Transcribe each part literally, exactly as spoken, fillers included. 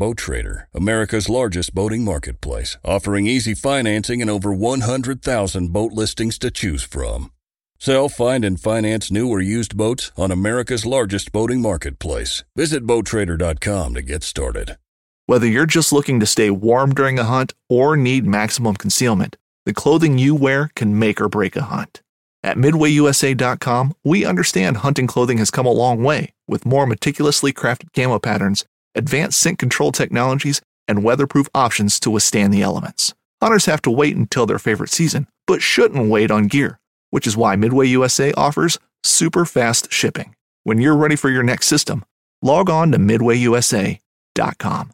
Boat Trader, America's largest boating marketplace, offering easy financing and over one hundred thousand boat listings to choose from. Sell, find, and finance new or used boats on America's largest boating marketplace. Visit boat trader dot com to get started. Whether you're just looking to stay warm during a hunt or need maximum concealment, the clothing you wear can make or break a hunt. At midway U S A dot com, we understand hunting clothing has come a long way, with more meticulously crafted camo patterns, advanced scent control technologies, and weatherproof options to withstand the elements. Hunters have to wait until their favorite season, but shouldn't wait on gear, which is why Midway U S A offers super fast shipping. When you're ready for your next system, log on to midway U S A dot com.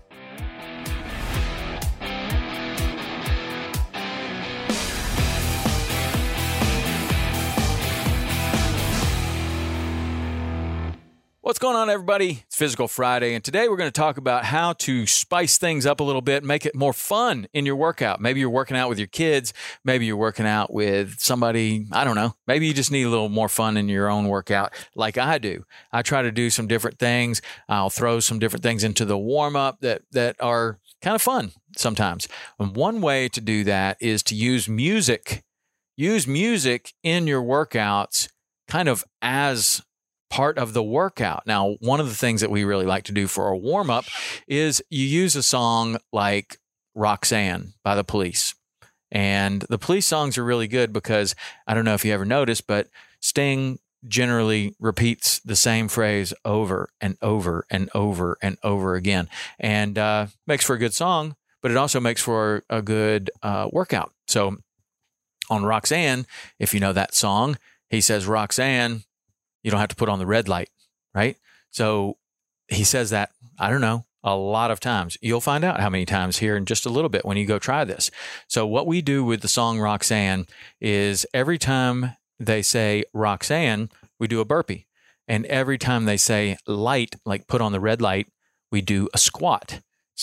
What's going on, everybody? It's Physical Friday, and today we're going to talk about how to spice things up a little bit, make it more fun in your workout. Maybe you're working out with your kids. Maybe you're working out with somebody, I don't know. Maybe you just need a little more fun in your own workout like I do. I try to do some different things. I'll throw some different things into the warm-up that, that are kind of fun sometimes. And one way to do that is to use music. Use music in your workouts kind of as part of the workout. Now, one of the things that we really like to do for a warm-up is you use a song like Roxanne by The Police. And the Police songs are really good because, I don't know if you ever noticed, but Sting generally repeats the same phrase over and over and over and over again. And uh, makes for a good song, but it also makes for a good uh, workout. So on Roxanne, if you know that song, he says, Roxanne, you don't have to put on the red light, right? So he says that, I don't know, a lot of times. You'll find out how many times here in just a little bit when you go try this. So what we do with the song Roxanne is every time they say Roxanne, we do a burpee. And every time they say light, like put on the red light, we do a squat.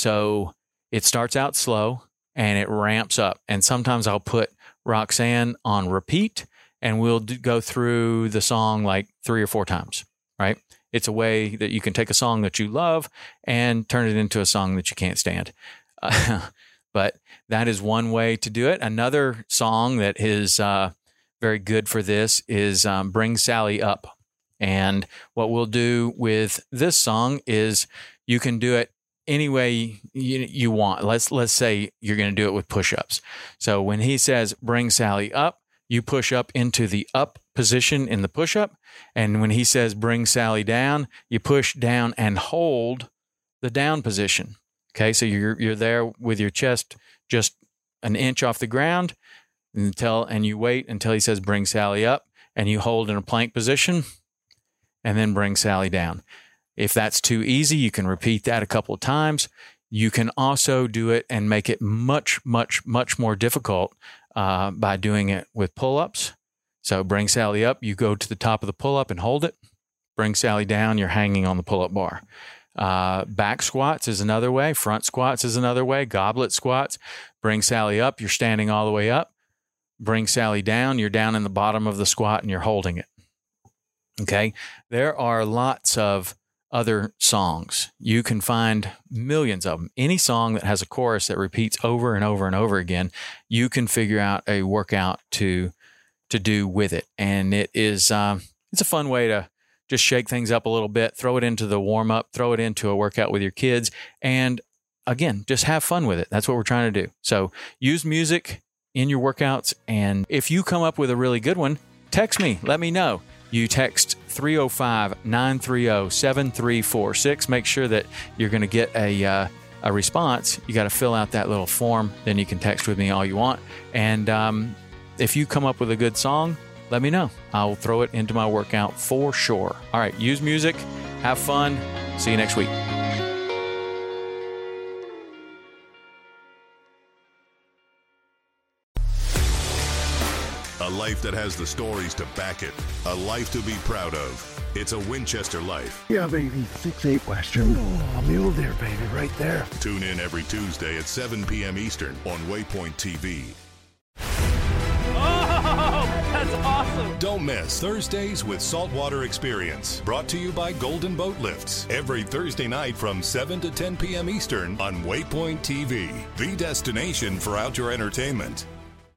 So it starts out slow and it ramps up. And sometimes I'll put Roxanne on repeat, and we'll do, go through the song like three or four times, right? It's a way that you can take a song that you love and turn it into a song that you can't stand. Uh, but that is one way to do it. Another song that is uh, very good for this is um, Bring Sally Up. And what we'll do with this song is you can do it any way you, you want. Let's, let's say you're going to do it with push-ups. So when he says Bring Sally Up, you push up into the up position in the push-up. And when he says bring Sally down, you push down and hold the down position. Okay, so you're you're there with your chest just an inch off the ground until, and you wait until he says bring Sally up, and you hold in a plank position and then bring Sally down. If that's too easy, you can repeat that a couple of times. You can also do it and make it much, much, much more difficult uh, by doing it with pull-ups. So bring Sally up, you go to the top of the pull-up and hold it. Bring Sally down, you're hanging on the pull-up bar. Uh, back squats is another way. Front squats is another way. Goblet squats. Bring Sally up, you're standing all the way up. Bring Sally down, you're down in the bottom of the squat and you're holding it. Okay? There are lots of other songs. You can find millions of them. Any song that has a chorus that repeats over and over and over again, you can figure out a workout to to do with it. And it is um, it's a fun way to just shake things up a little bit, throw it into the warm-up, throw it into a workout with your kids, and again, just have fun with it. That's what we're trying to do. So use music in your workouts, and if you come up with a really good one, text me. Let me know. You text three oh five, nine three oh, seven three four six. Make sure that you're going to get a uh, a response. You got to fill out that little form. Then you can text with me all you want. And um, if you come up with a good song, let me know. I'll throw it into my workout for sure. All right, use music. Have fun. See you next week. A life that has the stories to back it. A life to be proud of. It's a Winchester life. Yeah, baby. six eight Western. Oh, mule deer, baby, right there. Tune in every Tuesday at seven p.m. Eastern on Waypoint T V. Oh! That's awesome. Don't miss Thursdays with Saltwater Experience, brought to you by Golden Boat Lifts, every Thursday night from seven to ten p.m. Eastern on Waypoint T V, the destination for outdoor entertainment.